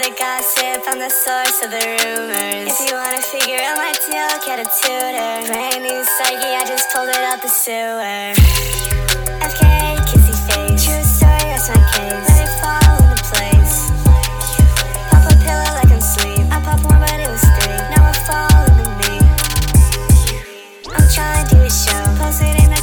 the gossip, I'm the source of the rumors. If you wanna figure out my deal, get a tutor. Brand new psyche, I just pulled it out the sewer. FK, kissy face. True story, rest my case. Let it fall into place. Pop a pillow like I'm asleep. I pop one, but it was three. Now I fall into me. I'm trying to do a show. Post it in